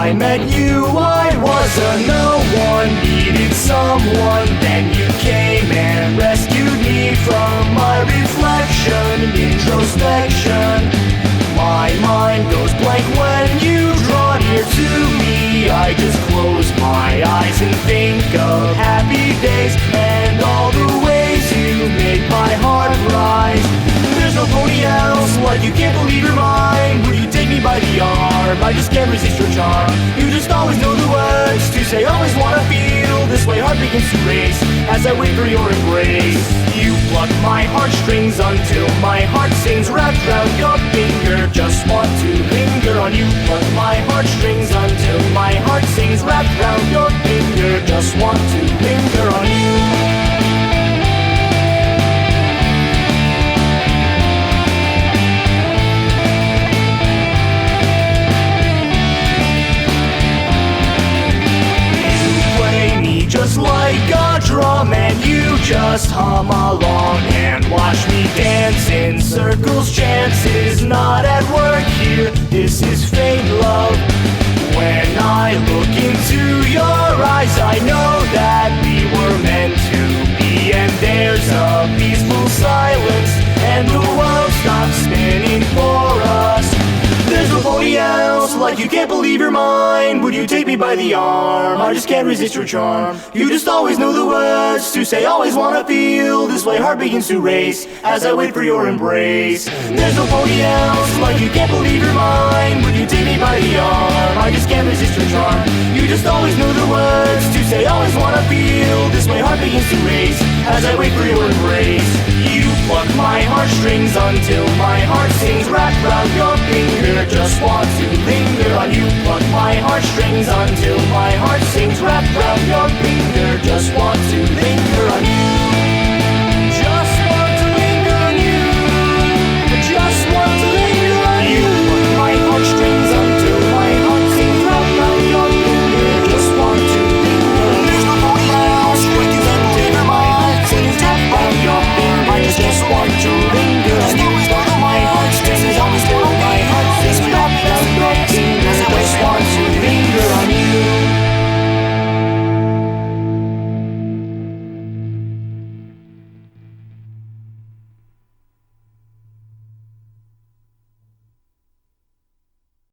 I met you, I was a no one, needed someone. Then you came and rescued me from my reflection, introspection. My mind goes blank when you draw near to me. I just close my eyes and think of happy days and all the ways you make my heart rise. There's nobody else like you, can't believe you're mine. Will you take me by the arm? I just can't resist your charm. You just always know the words to say, always wanna feel this way. Heart begins to race as I wait for your embrace. You pluck my heartstrings until my heart sings, wrapped round your finger. Just want to linger on you. Pluck my heartstrings until my heart sings, wrapped round your finger. Just want to linger on you. Just like a drum, and you just hum along and watch me dance in circles. Chances not at work here, this is fate, love. When I look into your eyes, I know that we were meant to be. And there's a peaceful silence, and the world stops spinning for us. There's nobody else like you, can't believe you're mine. Would you take me by the arm? I just can't resist your charm. You just always know the words to say, always wanna feel this way. Heart begins to race as I wait for your embrace. There's nobody else like you, can't believe you're mine. Would you take me by the arm? I just can't resist your charm. You just always know the words to say, always wanna feel this way. Heart begins to race as I wait for your embrace. You pluck my heartstrings until my heart sings.